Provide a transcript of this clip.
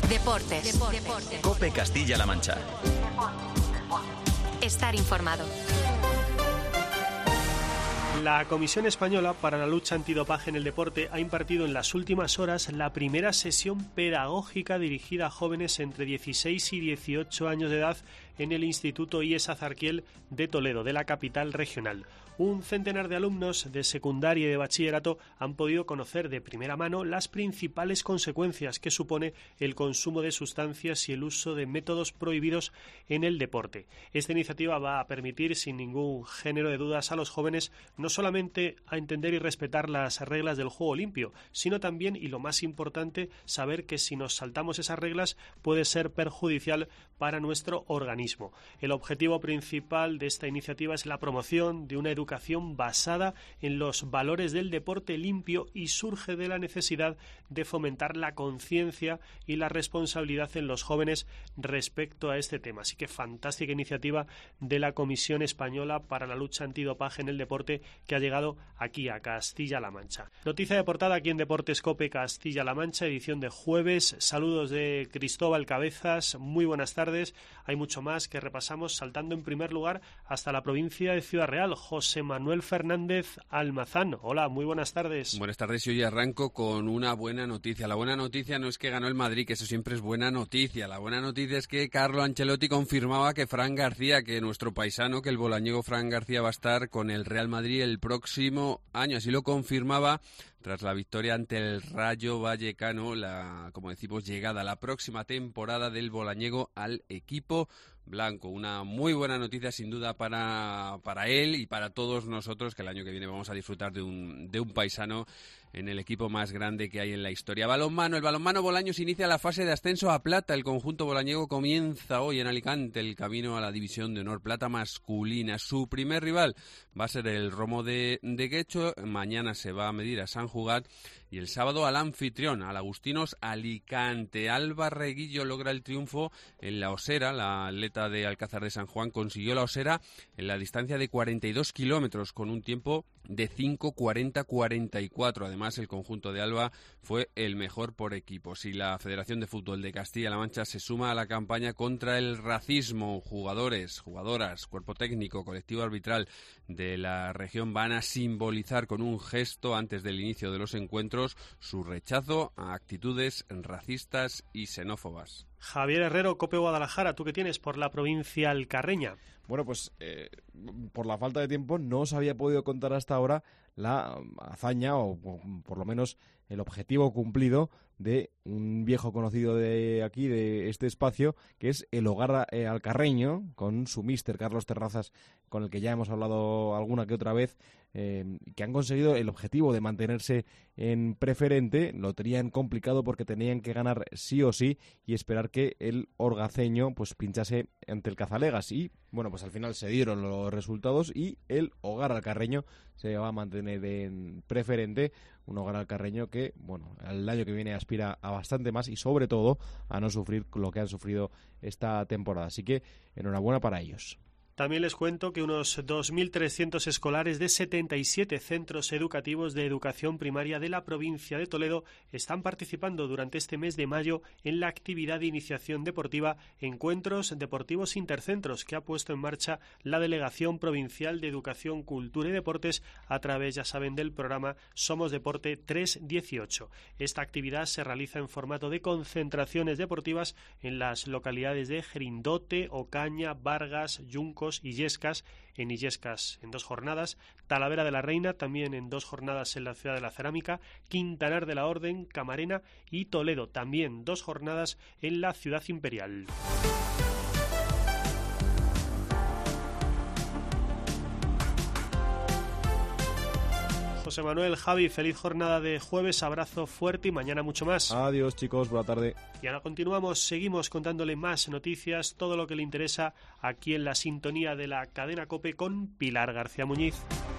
Deportes. COPE Castilla-La Mancha. Estar informado. La Comisión Española para la Lucha Antidopaje en el Deporte ha impartido en las últimas horas la primera sesión pedagógica dirigida a jóvenes entre 16 y 18 años de edad en el Instituto IES Azarquiel de Toledo, de la capital regional. Un centenar de alumnos de secundaria y de bachillerato han podido conocer de primera mano las principales consecuencias que supone el consumo de sustancias y el uso de métodos prohibidos en el deporte. Esta iniciativa va a permitir, sin ningún género de dudas, a los jóvenes no solamente a entender y respetar las reglas del juego limpio, sino también, y lo más importante, saber que si nos saltamos esas reglas puede ser perjudicial para nuestro organismo. El objetivo principal de esta iniciativa es la promoción de una educación basada en los valores del deporte limpio y surge de la necesidad de fomentar la conciencia y la responsabilidad en los jóvenes respecto a este tema. Así que fantástica iniciativa de la Comisión Española para la Lucha Antidopaje en el Deporte que ha llegado aquí a Castilla-La Mancha. Noticia de portada aquí en Deportes COPE Castilla-La Mancha, edición de jueves. Saludos de Cristóbal Cabezas, muy buenas tardes. Hay mucho más que repasamos, saltando en primer lugar hasta la provincia de Ciudad Real. José Manuel Fernández Almazán. Hola, muy buenas tardes. Buenas tardes, y hoy arranco con una buena noticia. La buena noticia no es que ganó el Madrid, que eso siempre es buena noticia. La buena noticia es que Carlo Ancelotti confirmaba que Fran García, que nuestro paisano, que el bolañego Fran García va a estar con el Real Madrid el próximo año. Así lo confirmaba tras la victoria ante el Rayo Vallecano, como decimos, llegada la próxima temporada del bolañego al equipo blanco. Una muy buena noticia sin duda para él y para todos nosotros, que el año que viene vamos a disfrutar de un paisano en el equipo más grande que hay en la historia. Balonmano. El balonmano Bolaños inicia la fase de ascenso a plata. El conjunto bolañego comienza hoy en Alicante el camino a la división de honor plata masculina. Su primer rival va a ser el Romo de Guecho. Mañana se va a medir a San Jugat y el sábado al anfitrión, al Agustinos Alicante. Alba Reguillo logra el triunfo en la Osera. La atleta de Alcázar de San Juan consiguió la Osera en la distancia de 42 kilómetros con un tiempo de 5:40:44. Además, el conjunto de Alba fue el mejor por equipos. Y la Federación de Fútbol de Castilla-La Mancha se suma a la campaña contra el racismo. Jugadores, jugadoras, cuerpo técnico, colectivo arbitral de la región van a simbolizar con un gesto antes del inicio de los encuentros su rechazo a actitudes racistas y xenófobas. Javier Herrero, COPE Guadalajara, ¿tú qué tienes por la provincia alcarreña? Bueno, pues por la falta de tiempo no os había podido contar hasta ahora la hazaña o por lo menos el objetivo cumplido de un viejo conocido de aquí, de este espacio, que es el Hogar Alcarreño, con su míster Carlos Terrazas, con el que ya hemos hablado alguna que otra vez, que han conseguido el objetivo de mantenerse en preferente. Lo tenían complicado porque tenían que ganar sí o sí y esperar que el orgaceño pues pinchase ante el Cazalegas. Y bueno, pues al final se dieron los resultados y el Hogar Alcarreño se va a mantener en preferente. Un Hogar Alcarreño que, bueno, el año que viene aspira a bastante más y sobre todo a no sufrir lo que han sufrido esta temporada. Así que enhorabuena para ellos. También les cuento que unos 2.300 escolares de 77 centros educativos de educación primaria de la provincia de Toledo están participando durante este mes de mayo en la actividad de iniciación deportiva Encuentros Deportivos Intercentros, que ha puesto en marcha la Delegación Provincial de Educación, Cultura y Deportes a través, ya saben, del programa Somos Deporte 318. Esta actividad se realiza en formato de concentraciones deportivas en las localidades de Gerindote, Ocaña, Vargas, Yuncos, Illescas, en Illescas en 2 jornadas, Talavera de la Reina también en 2 jornadas en la Ciudad de la Cerámica, Quintanar de la Orden, Camarena y Toledo también 2 jornadas en la Ciudad Imperial. José Manuel, Javi, feliz jornada de jueves, abrazo fuerte y mañana mucho más. Adiós, chicos, buena tarde. Y ahora continuamos, seguimos contándole más noticias, todo lo que le interesa aquí en la sintonía de la cadena COPE con Pilar García Muñiz.